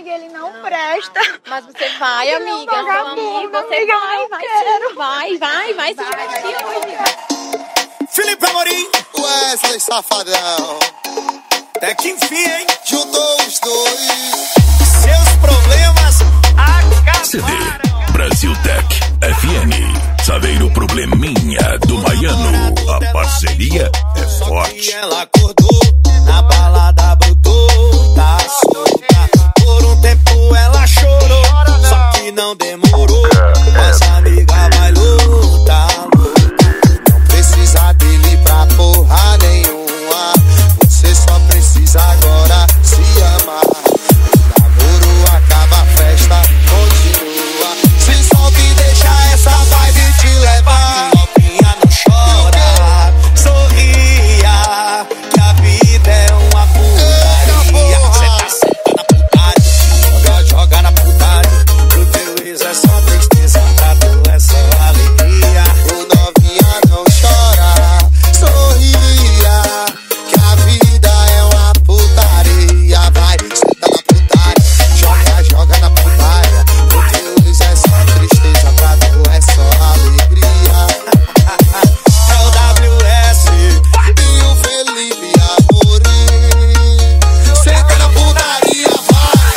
Ele não presta. Mas você vai, Ele amiga. não vagabundo, Você amiga, vai, eu não vai quero. sim. Vai se divertir hoje. Felipe Amorim, Wesley Safadão. Até que enfim, hein? Juntou os dois. Seus problemas acabaram. CD Brasil Tech FM. Saber o probleminha do Baiano. A parceria é forte. Ela acordou, na balada brotou, tá solta. Por um tempo ela chorou, só que não demorou. Mas a amiga vai lutar, não precisa dele pra porra nenhuma. Você só precisa agora se amar. O namoro acaba, a festa continua. Se solta e deixa essa vibe te levar. Novinha não chora, sorria, que a vida é uma putaria. Cê tá senta na putaria, joga na putaria. Pro teu ex é só tristeza, pra tu é só alegria. O novinha não chora, sorria, que a vida é uma putaria. Vai, senta na putaria, joga na putaria. Pro teu ex é só tristeza, pra tu é só alegria. É o WS e o Felipe Amorim. Senta na putaria, vai.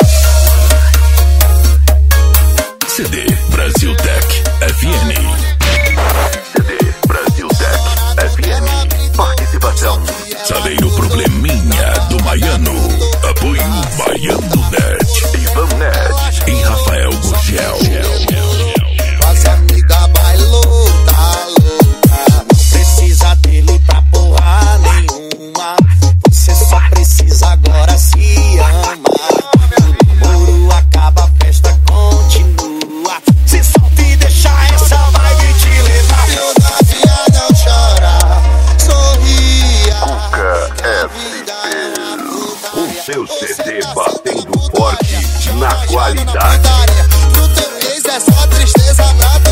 CD Brasil Tech FM. CD Brasil Tech FM. Participação. Saber o probleminha do Baiano. Apoio Baiano Net. Ivan Net e Rafael Gurgel. As amigas bailou, tá louca. Não precisa dele pra porra nenhuma. Você só precisa agora se amar. O namoro acaba, a festa continua. Se solta e deixa essa vibe te levar. Meu novinha não chora, sorria. O seu CD batendo forte na qualidade. Pro teu ex é só tristeza, pra